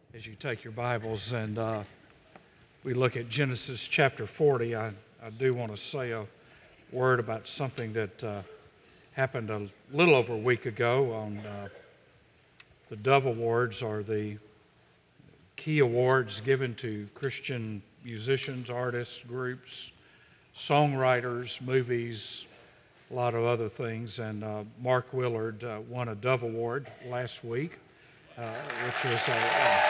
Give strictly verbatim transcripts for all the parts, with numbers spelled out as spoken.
as you take your Bibles and uh, we look at Genesis chapter forty, I, I do want to say a word about something that uh, happened a little over a week ago. On uh, the Dove Awards are the key awards given to Christian musicians, artists, groups, songwriters, movies, a lot of other things. And uh, Mark Willard uh, won a Dove Award last week, uh, which was a... Uh,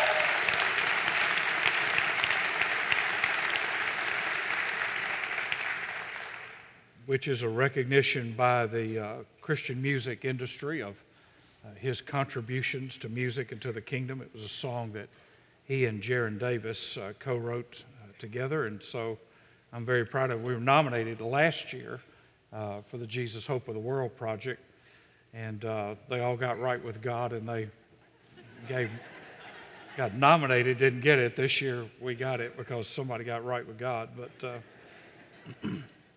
which is a recognition by the uh, Christian music industry of uh, his contributions to music and to the kingdom. It was a song that he and Jaron Davis uh, co-wrote uh, together, and so I'm very proud of it. We were nominated last year uh, for the Jesus Hope of the World project, and uh, they all got right with God, and they gave, got nominated, didn't get it. This year we got it because somebody got right with God, but... Uh,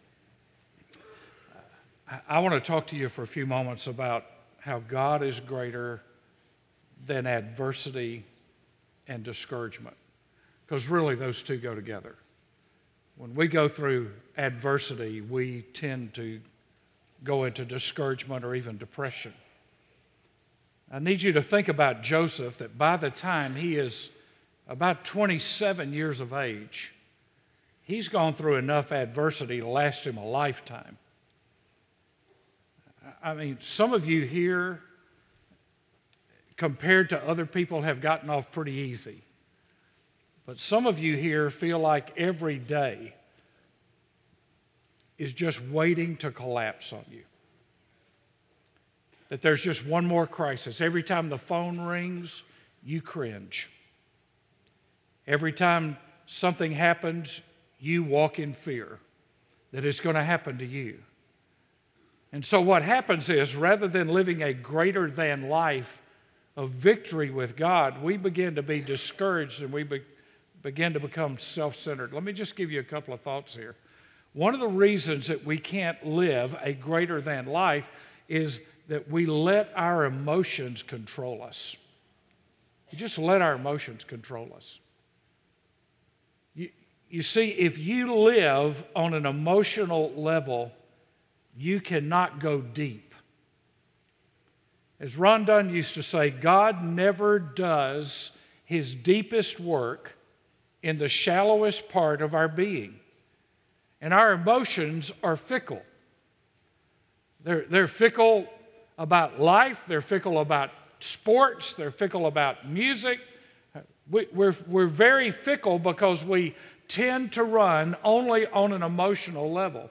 I want to talk to you for a few moments about how God is greater than adversity and discouragement, because really those two go together. When we go through adversity, we tend to go into discouragement or even depression. I need you to think about Joseph, that by the time he is about twenty-seven years of age, he's gone through enough adversity to last him a lifetime. I mean, some of you here, compared to other people, have gotten off pretty easy. But some of you here feel like every day is just waiting to collapse on you. That there's just one more crisis. Every time the phone rings, you cringe. Every time something happens, you walk in fear that it's going to happen to you. And so what happens is, rather than living a greater than life of victory with God, we begin to be discouraged and we be, begin to become self-centered. Let me just give you a couple of thoughts here. One of the reasons that we can't live a greater than life is that we let our emotions control us. We just let our emotions control us. You, you see, if you live on an emotional level, you cannot go deep. As Ron Dunn used to say, God never does his deepest work in the shallowest part of our being. And our emotions are fickle. They're, they're fickle about life, they're fickle about sports, they're fickle about music. We, we're, we're very fickle because we tend to run only on an emotional level.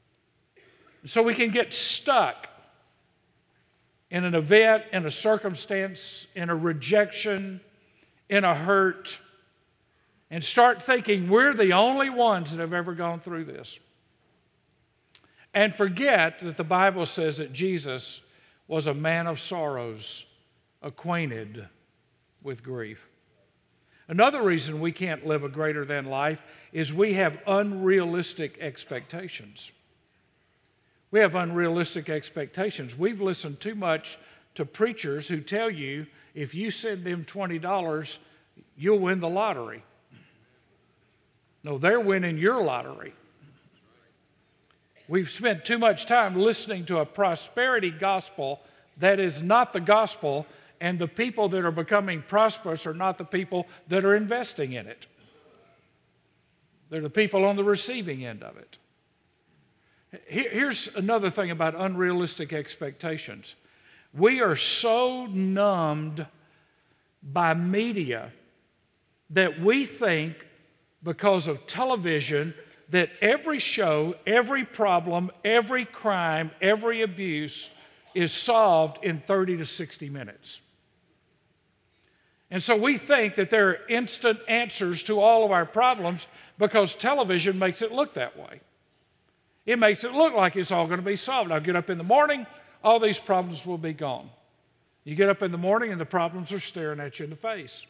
So we can get stuck in an event, in a circumstance, in a rejection, in a hurt, and start thinking we're the only ones that have ever gone through this. And forget that the Bible says that Jesus was a man of sorrows, acquainted with grief. Another reason we can't live a greater than life is we have unrealistic expectations. We have unrealistic expectations. We've listened too much to preachers who tell you if you send them twenty dollars, you'll win the lottery. No, they're winning your lottery. We've spent too much time listening to a prosperity gospel that is not the gospel, and the people that are becoming prosperous are not the people that are investing in it. They're the people on the receiving end of it. Here's another thing about unrealistic expectations. We are so numbed by media that we think, because of television, that every show, every problem, every crime, every abuse is solved in thirty to sixty minutes. And so we think that there are instant answers to all of our problems because television makes it look that way. It makes it look like it's all going to be solved. I'll get up in the morning, all these problems will be gone. You get up in the morning and the problems are staring at you in the face.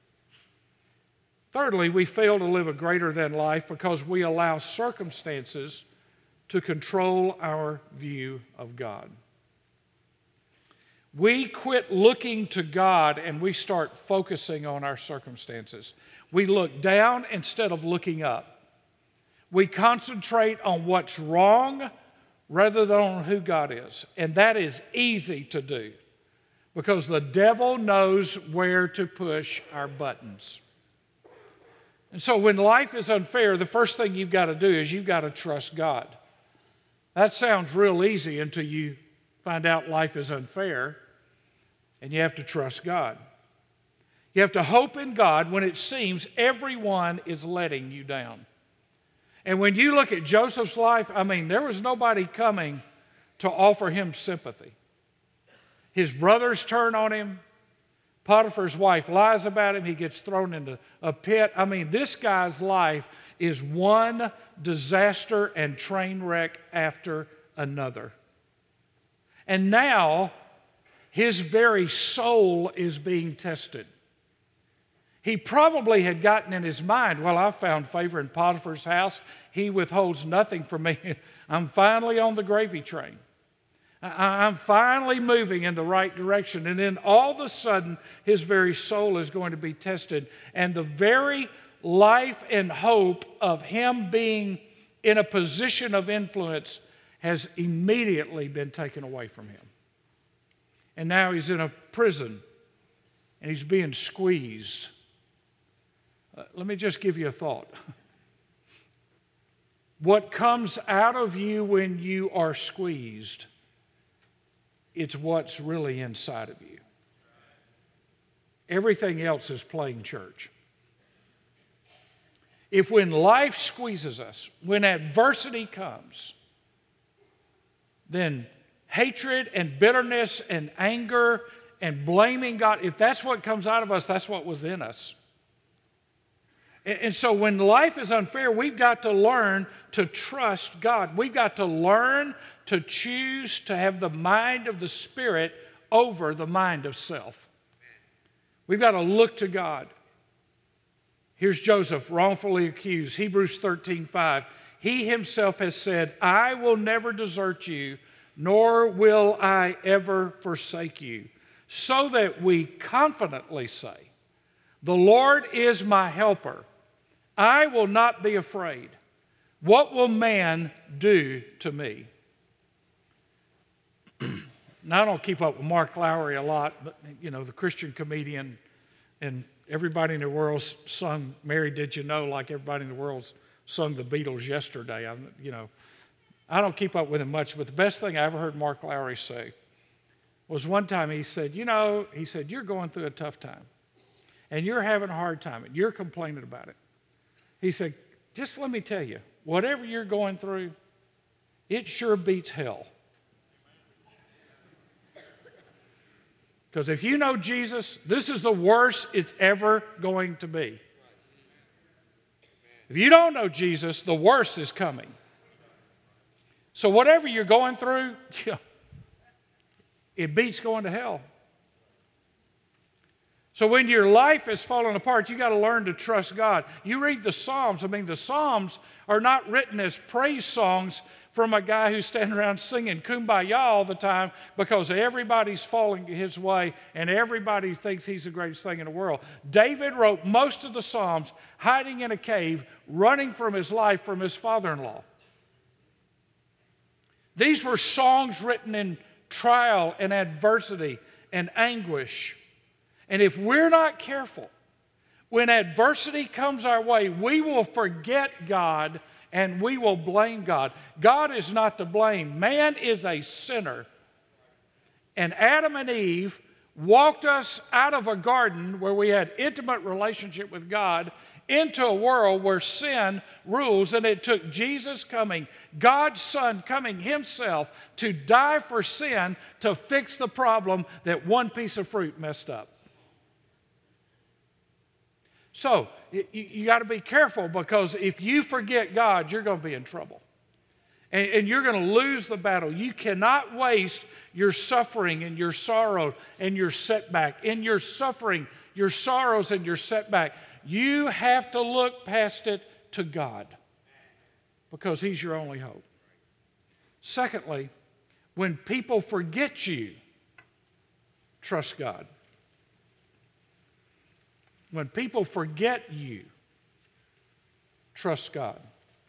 Thirdly, we fail to live a greater than life because we allow circumstances to control our view of God. We quit looking to God and we start focusing on our circumstances. We look down instead of looking up. We concentrate on what's wrong rather than on who God is. And that is easy to do because the devil knows where to push our buttons. And so when life is unfair, the first thing you've got to do is you've got to trust God. That sounds real easy until you find out life is unfair, and you have to trust God. You have to hope in God when it seems everyone is letting you down. And when you look at Joseph's life, I mean, there was nobody coming to offer him sympathy. His brothers turn on him. Potiphar's wife lies about him. He gets thrown into a pit. I mean, this guy's life is one disaster and train wreck after another. And now, his very soul is being tested. He probably had gotten in his mind, well, I found favor in Potiphar's house. He withholds nothing from me. I'm finally on the gravy train. I'm finally moving in the right direction. And then all of a sudden, his very soul is going to be tested. And the very life and hope of him being in a position of influence has immediately been taken away from him. And now he's in a prison and he's being squeezed. Uh, let me just give you a thought. What comes out of you when you are squeezed, it's what's really inside of you. Everything else is playing church. If when life squeezes us, when adversity comes, then hatred and bitterness and anger and blaming God, if that's what comes out of us, that's what was in us. And so when life is unfair, we've got to learn to trust God. We've got to learn to choose to have the mind of the Spirit over the mind of self. We've got to look to God. Here's Joseph, wrongfully accused. Hebrews thirteen five. He himself has said, I will never desert you, nor will I ever forsake you. So that we confidently say, the Lord is my helper. I will not be afraid. What will man do to me? Now, I don't keep up with Mark Lowry a lot, but, you know, the Christian comedian, and everybody in the world sung Mary Did You Know like everybody in the world sung the Beatles yesterday. I, you know, I don't keep up with him much, but the best thing I ever heard Mark Lowry say was one time he said, you know, he said, you're going through a tough time, and you're having a hard time, and you're complaining about it. He said, just let me tell you, whatever you're going through, it sure beats hell. Because if you know Jesus, this is the worst it's ever going to be. If you don't know Jesus, the worst is coming. So whatever you're going through, it beats going to hell. So when your life is falling apart, you got to learn to trust God. You read the Psalms. I mean, the Psalms are not written as praise songs from a guy who's standing around singing Kumbaya all the time because everybody's falling his way and everybody thinks he's the greatest thing in the world. David wrote most of the Psalms hiding in a cave, running from his life from his father-in-law. These were songs written in trial and adversity and anguish. And if we're not careful, when adversity comes our way, we will forget God and we will blame God. God is not to blame. Man is a sinner. And Adam and Eve walked us out of a garden where we had intimate relationship with God into a world where sin rules, and it took Jesus coming, God's Son coming himself to die for sin to fix the problem that one piece of fruit messed up. So, you, you got to be careful because if you forget God, you're going to be in trouble. And, and you're going to lose the battle. You cannot waste your suffering and your sorrow and your setback. In your suffering, your sorrows and your setback, you have to look past it to God because He's your only hope. Secondly, when people forget you, trust God. When people forget you, trust God.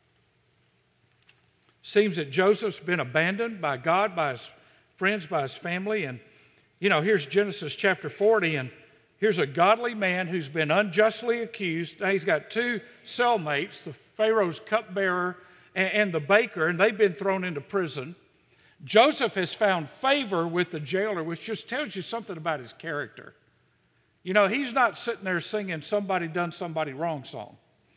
Seems that Joseph's been abandoned by God, by his friends, by his family. And, you know, here's Genesis chapter forty, and here's a godly man who's been unjustly accused. Now he's got two cellmates, the Pharaoh's cupbearer and, and the baker, and they've been thrown into prison. Joseph has found favor with the jailer, which just tells you something about his character. You know, he's not sitting there singing "Somebody Done Somebody Wrong" song.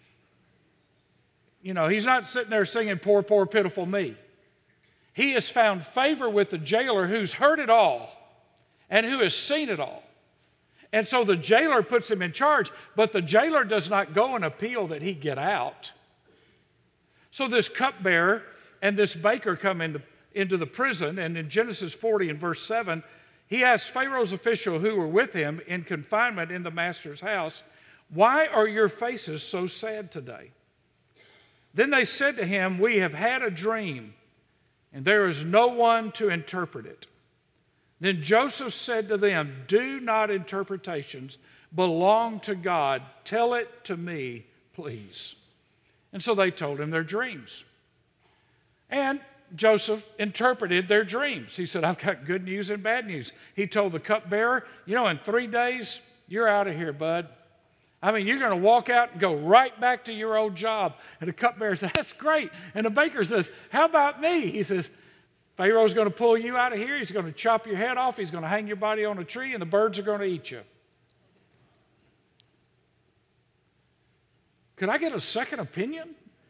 You know, he's not sitting there singing "Poor, poor, pitiful me." He has found favor with the jailer who's heard it all and who has seen it all. And so the jailer puts him in charge, but the jailer does not go and appeal that he get out. So this cupbearer and this baker come into, into the prison, and in Genesis forty and verse seven, he asks Pharaoh's official who were with him in confinement in the master's house, "Why are your faces so sad today?" Then they said to him, "We have had a dream, and there is no one to interpret it." Then Joseph said to them, "Do not interpretations belong to God? Tell it to me, please." And so they told him their dreams. And Joseph interpreted their dreams. He said, "I've got good news and bad news." He told the cupbearer, "You know, in three days, you're out of here, bud. I mean, you're going to walk out and go right back to your old job." And the cupbearer says, "That's great." And the baker says, "How about me?" He says, "Pharaoh's going to pull you out of here. He's going to chop your head off. He's going to hang your body on a tree, and the birds are going to eat you." Could I get a second opinion?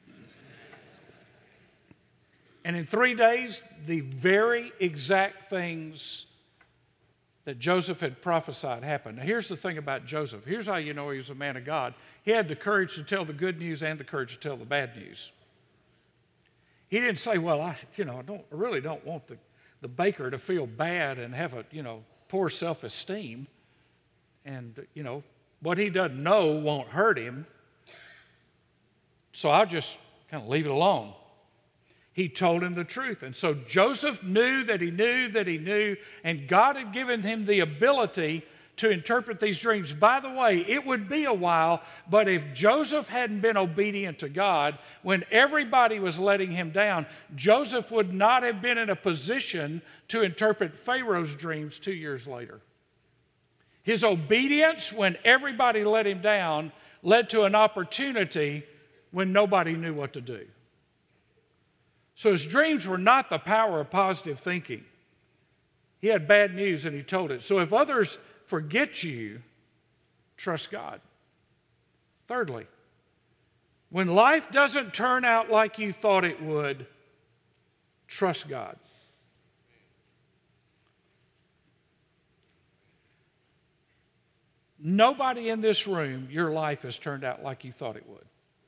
And in three days, the very exact things that Joseph had prophesied happened. Now, here's the thing about Joseph. Here's how you know he was a man of God. He had the courage to tell the good news and the courage to tell the bad news. He didn't say, "Well, I, you know, I don't I really don't want the, the baker to feel bad and have a, you know, poor self-esteem. And, you know, what he doesn't know won't hurt him. So I'll just kind of leave it alone." He told him the truth. And so Joseph knew that he knew that he knew, and God had given him the ability to interpret these dreams. By the way, it would be a while, but if Joseph hadn't been obedient to God, when everybody was letting him down, Joseph would not have been in a position to interpret Pharaoh's dreams two years later. His obedience when everybody let him down led to an opportunity when nobody knew what to do. So his dreams were not the power of positive thinking. He had bad news and he told it. So if others forget you, trust God. Thirdly, when life doesn't turn out like you thought it would, trust God. Nobody in this room, your life has turned out like you thought it would.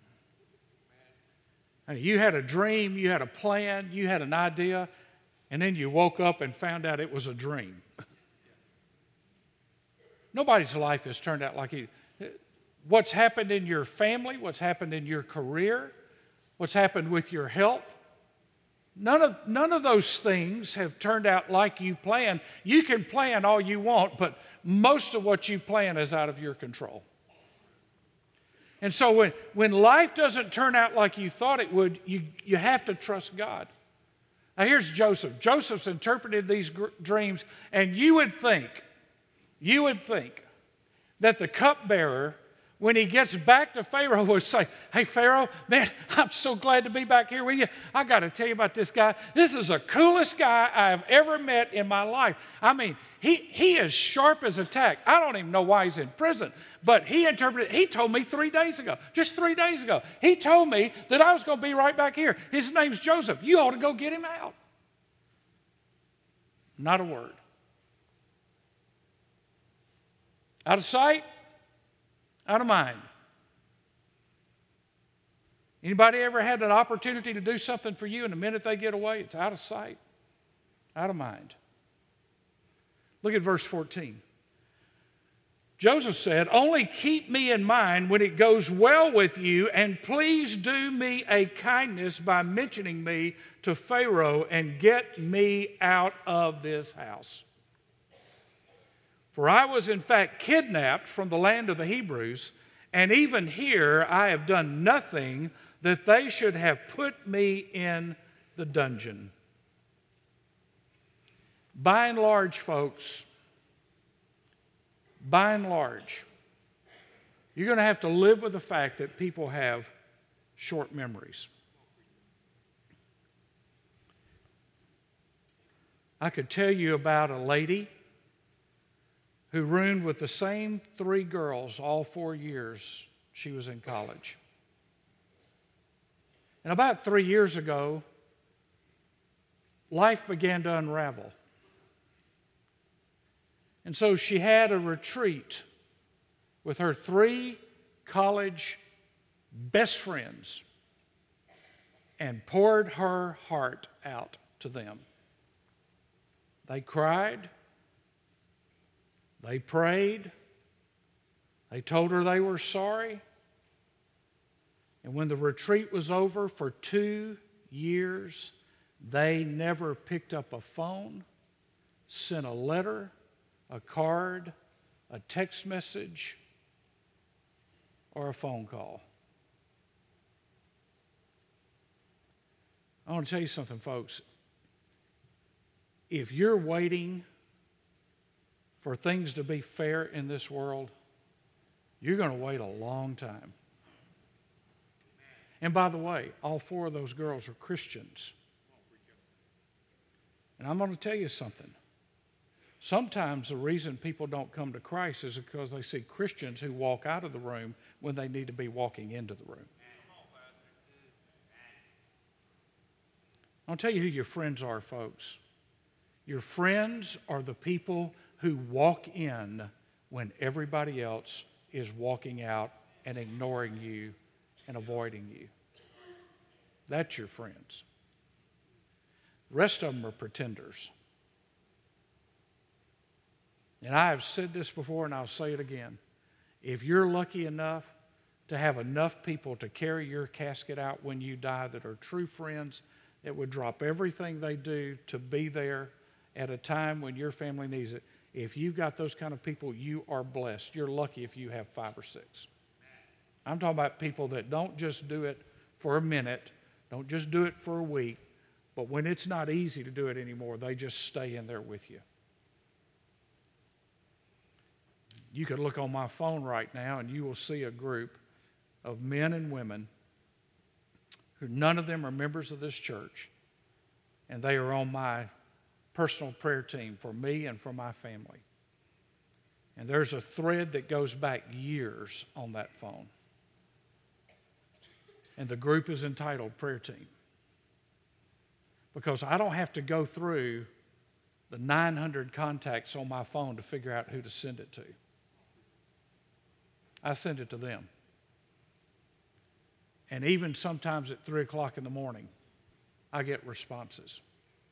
You had a dream, you had a plan, you had an idea, and then you woke up and found out it was a dream. Nobody's life has turned out like you. What's happened in your family, what's happened in your career, what's happened with your health, none of, none of those things have turned out like you planned. You can plan all you want, but most of what you plan is out of your control. And so when, when life doesn't turn out like you thought it would, you, you have to trust God. Now here's Joseph. Joseph's interpreted these gr- dreams, and you would think, you would think that the cupbearer, when he gets back to Pharaoh, would say, "Hey, Pharaoh, man, I'm so glad to be back here with you. I got to tell you about this guy. This is the coolest guy I've ever met in my life. I mean, he, he is sharp as a tack. I don't even know why he's in prison, but he interpreted, he told me three days ago, just three days ago, he told me that I was going to be right back here. His name's Joseph. You ought to go get him out." Not a word. Out of sight, out of mind. Anybody ever had an opportunity to do something for you, and the minute they get away, it's out of sight, out of mind? Look at verse fourteen. Joseph said, "Only keep me in mind when it goes well with you, and please do me a kindness by mentioning me to Pharaoh and get me out of this house." For I was in fact kidnapped from the land of the Hebrews, and even here I have done nothing that they should have put me in the dungeon. By and large, folks, by and large, you're going to have to live with the fact that people have short memories. I could tell you about a lady who roomed with the same three girls all four years she was in college. And about three years ago, life began to unravel. And so she had a retreat with her three college best friends and poured her heart out to them. They cried. They prayed. They told her they were sorry. And when the retreat was over for two years, they never picked up a phone, sent a letter, a card, a text message, or a phone call. I want to tell you something, folks. If you're waiting for things to be fair in this world, you're going to wait a long time. And by the way, all four of those girls are Christians. And I'm going to tell you something. Sometimes the reason people don't come to Christ is because they see Christians who walk out of the room when they need to be walking into the room. I'll tell you who your friends are, folks. Your friends are the people who walk in when everybody else is walking out and ignoring you and avoiding you. That's your friends. The rest of them are pretenders. And I have said this before and I'll say it again. If you're lucky enough to have enough people to carry your casket out when you die that are true friends, that would drop everything they do to be there at a time when your family needs it. If you've got those kind of people, you are blessed. You're lucky if you have five or six. I'm talking about people that don't just do it for a minute, don't just do it for a week, but when it's not easy to do it anymore, they just stay in there with you. You could look on my phone right now and you will see a group of men and women who none of them are members of this church, and they are on my personal prayer team for me and for my family. And there's a thread that goes back years on that phone. And the group is entitled Prayer Team. Because I don't have to go through the nine hundred contacts on my phone to figure out who to send it to. I send it to them. And even sometimes at three o'clock in the morning, I get responses.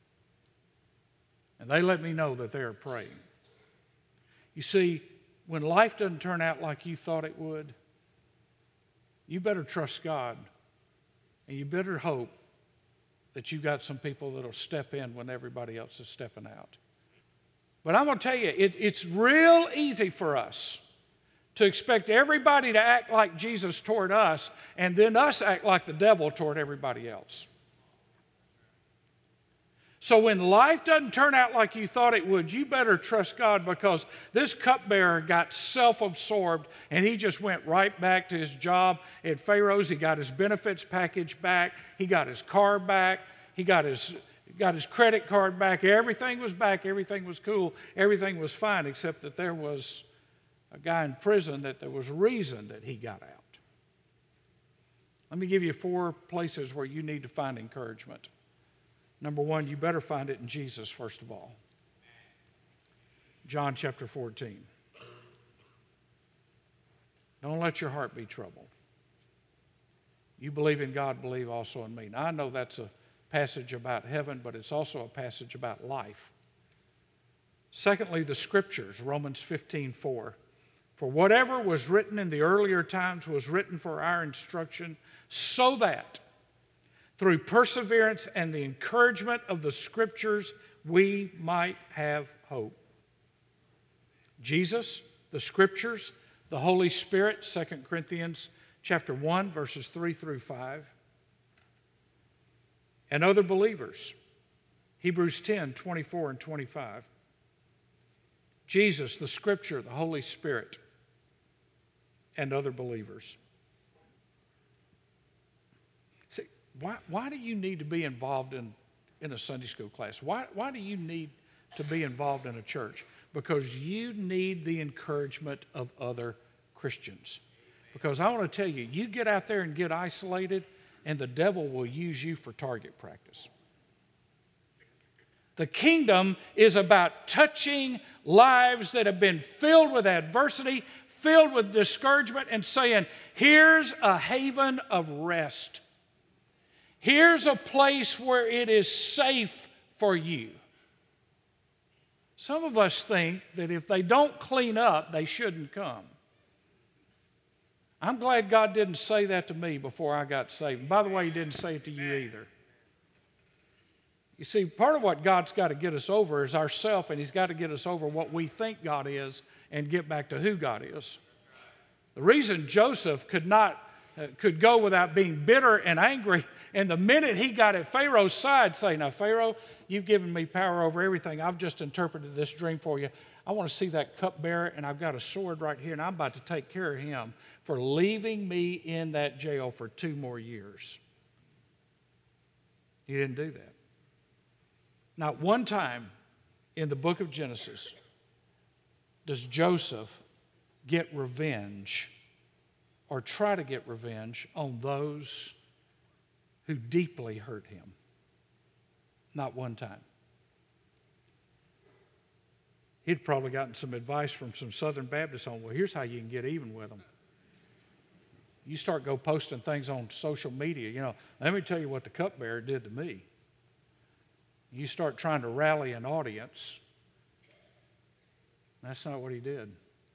And they let me know that they are praying. You see, when life doesn't turn out like you thought it would, you better trust God. And you better hope that you've got some people that will step in when everybody else is stepping out. But I'm going to tell you, it, it's real easy for us to expect everybody to act like Jesus toward us and then us act like the devil toward everybody else. So when life doesn't turn out like you thought it would, you better trust God, because this cupbearer got self-absorbed and he just went right back to his job at Pharaoh's. He got his benefits package back. He got his car back. He got his, got his credit card back. Everything was back. Everything was cool. Everything was fine, except that there was a guy in prison that there was a reason that he got out. Let me give you four places where you need to find encouragement. Number one, you better find it in Jesus, first of all. John chapter fourteen. Don't let your heart be troubled. You believe in God, believe also in me. Now, I know that's a passage about heaven, but it's also a passage about life. Secondly, the Scriptures, Romans fifteen four. For whatever was written in the earlier times was written for our instruction, so that through perseverance and the encouragement of the Scriptures, we might have hope. Jesus, the Scriptures, the Holy Spirit, Second Corinthians chapter one, verses three through five, and other believers, Hebrews ten, twenty-four and twenty-five. Jesus, the Scripture, the Holy Spirit, and other believers. See, why, why do you need to be involved in, in a Sunday school class? Why, why do you need to be involved in a church? Because you need the encouragement of other Christians. Because I want to tell you, you get out there and get isolated, and the devil will use you for target practice. The kingdom is about touching lives that have been filled with adversity, filled with discouragement, and saying, here's a haven of rest. Here's a place where it is safe for you. Some of us think that if they don't clean up, they shouldn't come. I'm glad God didn't say that to me before I got saved. And by the way, He didn't say it to you either. You see, part of what God's got to get us over is ourself, and He's got to get us over what we think God is and get back to who God is. The reason Joseph could not uh, could go without being bitter and angry, and the minute he got at Pharaoh's side, say, now, Pharaoh, you've given me power over everything. I've just interpreted this dream for you. I want to see that cupbearer, and I've got a sword right here, and I'm about to take care of him for leaving me in that jail for two more years. He didn't do that. Not one time in the book of Genesis does Joseph get revenge or try to get revenge on those who deeply hurt him. Not one time. He'd probably gotten some advice from some Southern Baptists on, well, here's how you can get even with them. You start go posting things on social media, you know, let me tell you what the cupbearer did to me. You start trying to rally an audience. That's not what he did.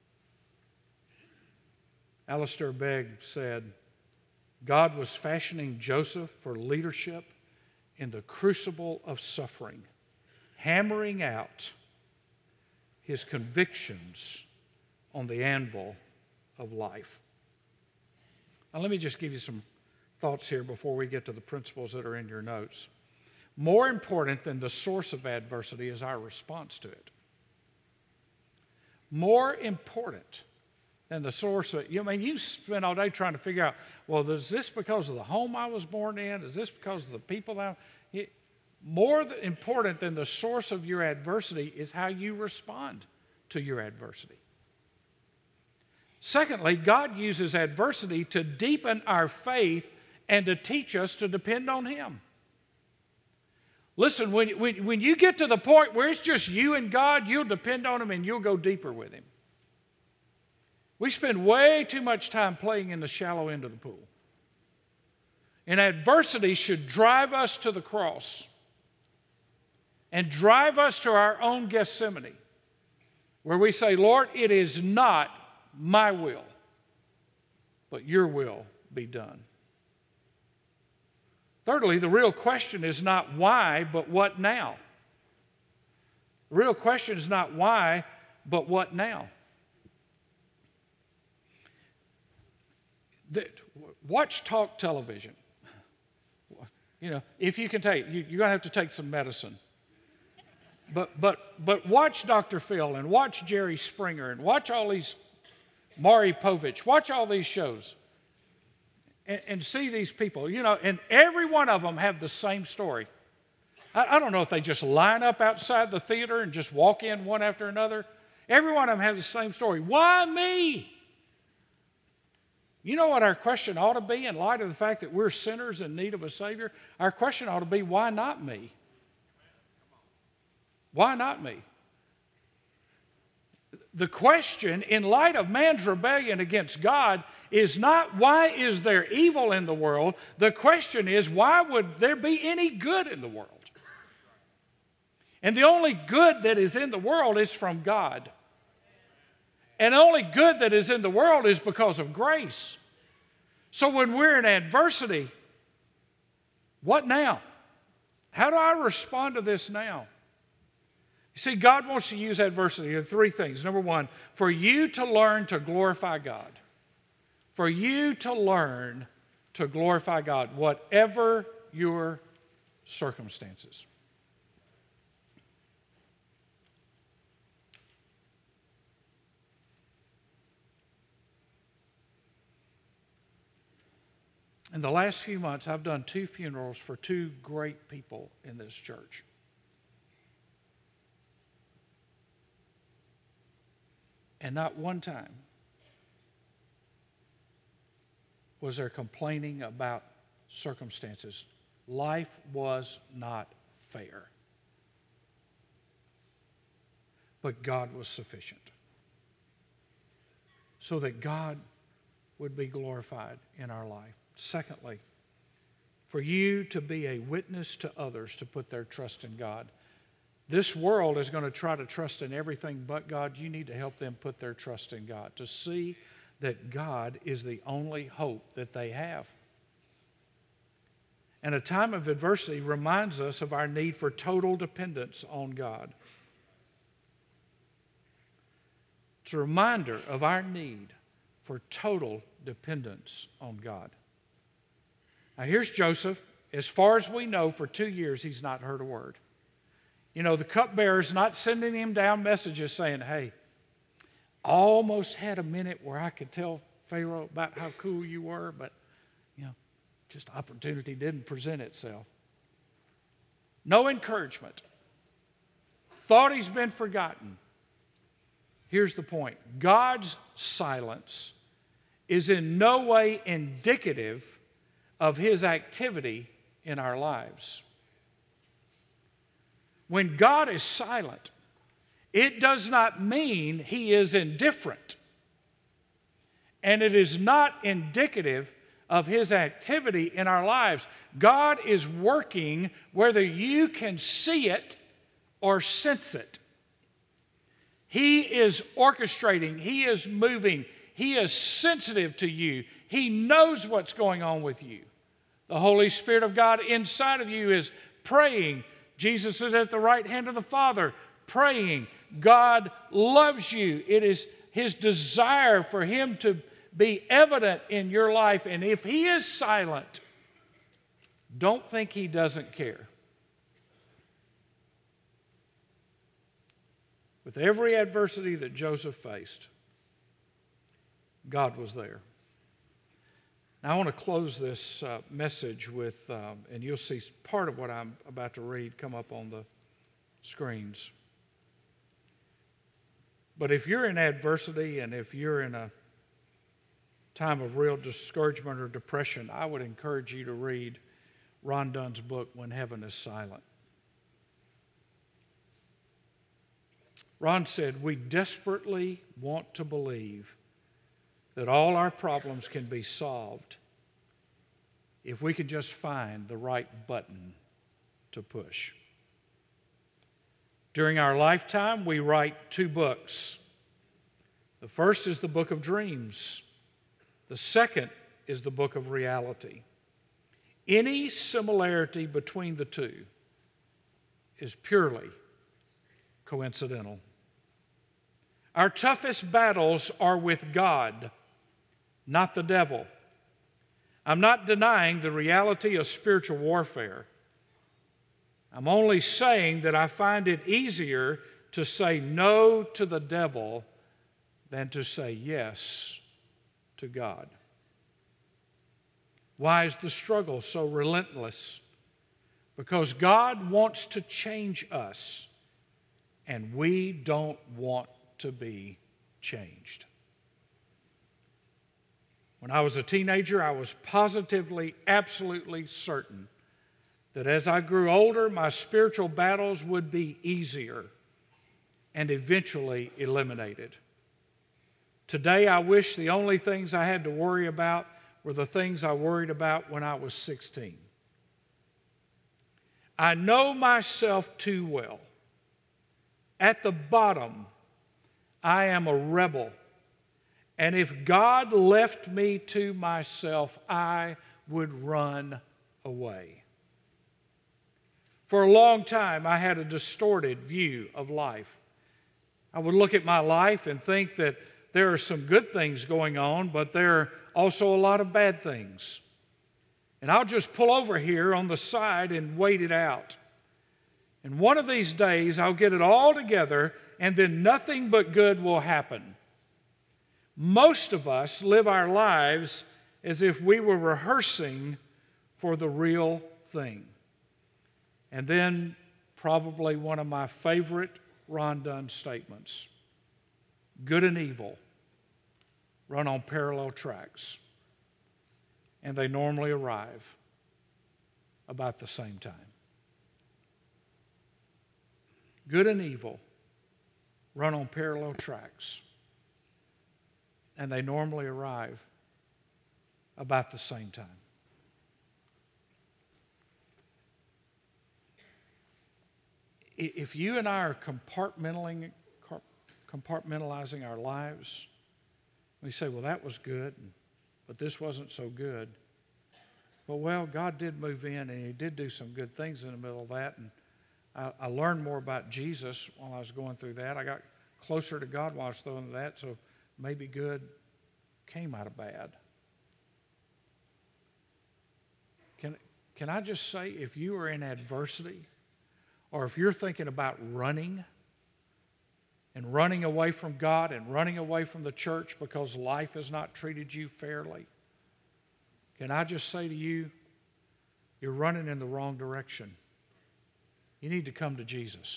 Alistair Begg said, God was fashioning Joseph for leadership in the crucible of suffering, hammering out his convictions on the anvil of life. Now, let me just give you some thoughts here before we get to the principles that are in your notes. More important than the source of adversity is our response to it. More important than the source of it. You know, I mean, you spend all day trying to figure out, well, is this because of the home I was born in? Is this because of the people that I'm... More important than the source of your adversity is how you respond to your adversity. Secondly, God uses adversity to deepen our faith and to teach us to depend on Him. Listen, when, when, when you get to the point where it's just you and God, you'll depend on Him and you'll go deeper with Him. We spend way too much time playing in the shallow end of the pool. And adversity should drive us to the cross and drive us to our own Gethsemane, where we say, Lord, it is not my will, but your will be done. Thirdly, the real question is not why, but what now? The real question is not why, but what now? The, watch talk television. You know, if you can take, you, you're going to have to take some medicine. But, but, but watch Doctor Phil and watch Jerry Springer and watch all these, Maury Povich, watch all these shows. And, and see these people, you know, and every one of them have the same story. I, I don't know if they just line up outside the theater and just walk in one after another. Every one of them have the same story. Why me? You know what our question ought to be in light of the fact that we're sinners in need of a Savior? Our question ought to be, why not me? Why not me? The question, in light of man's rebellion against God, is not why is there evil in the world? The question is, why would there be any good in the world? And the only good that is in the world is from God. And the only good that is in the world is because of grace. So when we're in adversity, what now? How do I respond to this now? You see, God wants to use adversity in three things. Number one, for you to learn to glorify God. For you to learn to glorify God, whatever your circumstances. In the last few months, I've done two funerals for two great people in this church. And not one time was there complaining about circumstances. Life was not fair. But God was sufficient. So that God would be glorified in our life. Secondly, for you to be a witness to others to put their trust in God. This world is going to try to trust in everything but God. You need to help them put their trust in God, to see that God is the only hope that they have. And a time of adversity reminds us of our need for total dependence on God. It's a reminder of our need for total dependence on God. Now here's Joseph. As far as we know, for two years he's not heard a word. You know, the cupbearer's not sending him down messages saying, hey, almost had a minute where I could tell Pharaoh about how cool you were, but, you know, just opportunity didn't present itself. No encouragement. Thought he's been forgotten. Here's the point. God's silence is in no way indicative of His activity in our lives. When God is silent, it does not mean He is indifferent. And it is not indicative of His activity in our lives. God is working whether you can see it or sense it. He is orchestrating. He is moving. He is sensitive to you. He knows what's going on with you. The Holy Spirit of God inside of you is praying. Jesus is at the right hand of the Father praying. God loves you. It is His desire for Him to be evident in your life. And if He is silent, don't think He doesn't care. With every adversity that Joseph faced, God was there. Now, I want to close this uh, message with, um, and you'll see part of what I'm about to read come up on the screens. But if you're in adversity and if you're in a time of real discouragement or depression, I would encourage you to read Ron Dunn's book, When Heaven is Silent. Ron said, we desperately want to believe that all our problems can be solved if we can just find the right button to push. During our lifetime, we write two books. The first is the book of dreams. The second is the book of reality. Any similarity between the two is purely coincidental. Our toughest battles are with God, not the devil. I'm not denying the reality of spiritual warfare. I'm only saying that I find it easier to say no to the devil than to say yes to God. Why is the struggle so relentless? Because God wants to change us, and we don't want to be changed. When I was a teenager, I was positively, absolutely certain that as I grew older, my spiritual battles would be easier and eventually eliminated. Today, I wish the only things I had to worry about were the things I worried about when I was sixteen. I know myself too well. At the bottom, I am a rebel. And if God left me to myself, I would run away. For a long time, I had a distorted view of life. I would look at my life and think that there are some good things going on, but there are also a lot of bad things. And I'll just pull over here on the side and wait it out. And one of these days, I'll get it all together, and then nothing but good will happen. Most of us live our lives as if we were rehearsing for the real thing. And then probably one of my favorite Ron Dunn statements: good and evil run on parallel tracks, and they normally arrive about the same time. Good and evil run on parallel tracks, and they normally arrive about the same time. If you and I are compartmentalizing, compartmentalizing our lives, we say, well, that was good, but this wasn't so good. But, well, God did move in, and He did do some good things in the middle of that, and I, I learned more about Jesus while I was going through that. I got closer to God while I was going through that, so maybe good came out of bad. Can, can I just say, if you are in adversity, or if you're thinking about running and running away from God and running away from the church because life has not treated you fairly, can I just say to you, you're running in the wrong direction. You need to come to Jesus.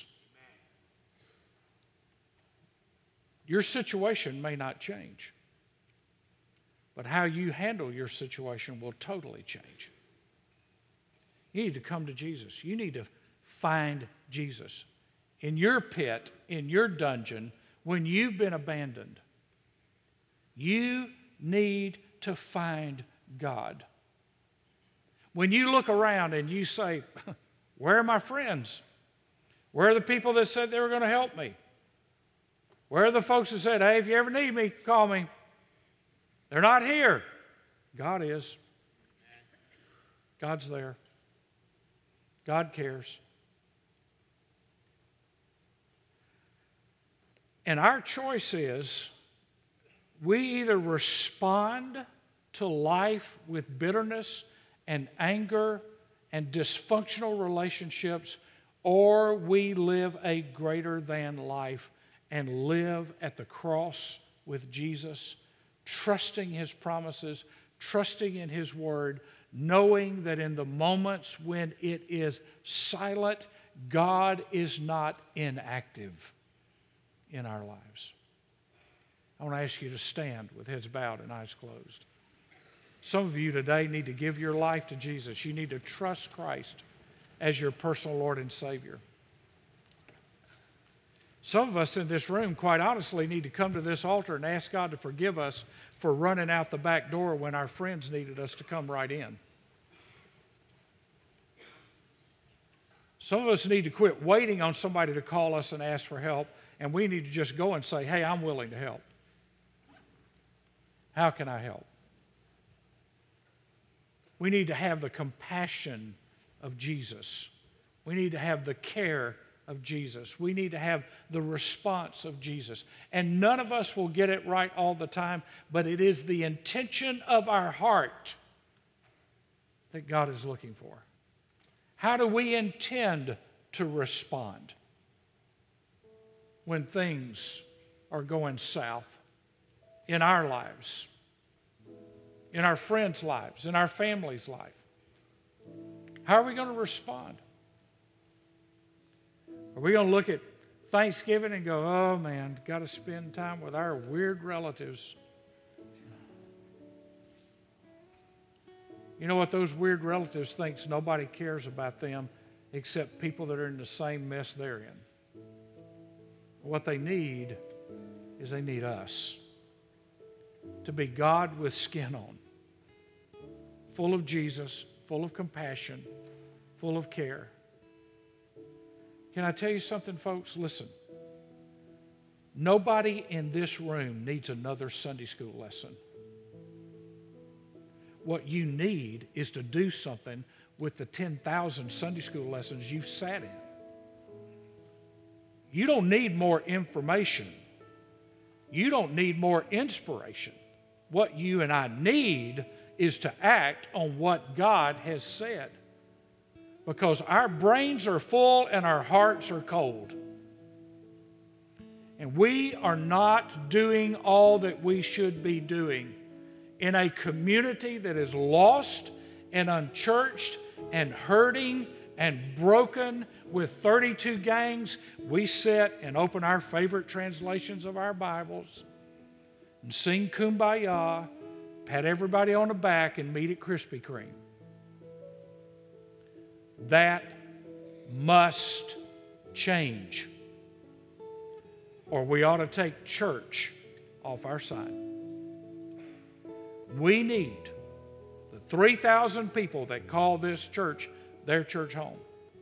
Your situation may not change, but how you handle your situation will totally change. You need to come to Jesus. You need to find Jesus in your pit, in your dungeon, when you've been abandoned. You need to find God. When you look around and you say, where are my friends? Where are the people that said they were going to help me? Where are the folks that said, hey, if you ever need me, call me? They're not here. God is. God's there. God cares. And our choice is, we either respond to life with bitterness and anger and dysfunctional relationships, or we live a greater than life and live at the cross with Jesus, trusting His promises, trusting in His word, knowing that in the moments when it is silent, God is not inactive in our lives. I want to ask you to stand with heads bowed and eyes closed. Some of you today need to give your life to Jesus. You need to trust Christ as your personal Lord and Savior. Some of us in this room, quite honestly, need to come to this altar and ask God to forgive us for running out the back door when our friends needed us to come right in. Some of us need to quit waiting on somebody to call us and ask for help, and we need to just go and say, hey, I'm willing to help. How can I help? We need to have the compassion of Jesus. We need to have the care of Jesus. We need to have the response of Jesus. And none of us will get it right all the time, but it is the intention of our heart that God is looking for. How do we intend to respond when things are going south in our lives, in our friends' lives, in our family's life? How are we going to respond? Are we going to look at Thanksgiving and go, oh man, got to spend time with our weird relatives? You know what? Those weird relatives think nobody cares about them except people that are in the same mess they're in. What they need is they need us to be God with skin on, full of Jesus, full of compassion, full of care. Can I tell you something, folks? Listen. Nobody in this room needs another Sunday school lesson. What you need is to do something with the ten thousand Sunday school lessons you've sat in. You don't need more information. You don't need more inspiration. What you and I need is to act on what God has said. Because our brains are full and our hearts are cold. And we are not doing all that we should be doing in a community that is lost and unchurched and hurting and broken with thirty-two gangs. We sit and open our favorite translations of our Bibles and sing Kumbaya, pat everybody on the back, and meet at Krispy Kreme. That must change, or we ought to take church off our sign. We need the three thousand people that call this church their church home.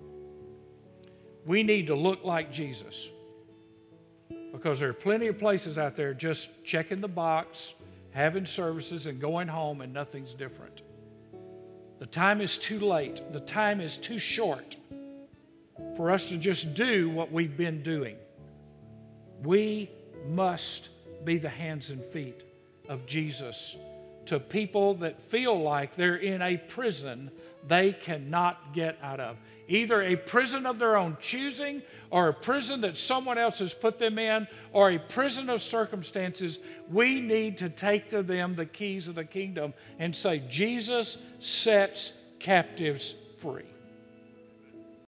We need to look like Jesus, because there are plenty of places out there just checking the box, having services, and going home, and nothing's different. The time is too late. The time is too short for us to just do what we've been doing. We must be the hands and feet of Jesus to people that feel like they're in a prison they cannot get out of. Either a prison of their own choosing, or a prison that someone else has put them in, or a prison of circumstances. We need to take to them the keys of the kingdom and say, Jesus sets captives free.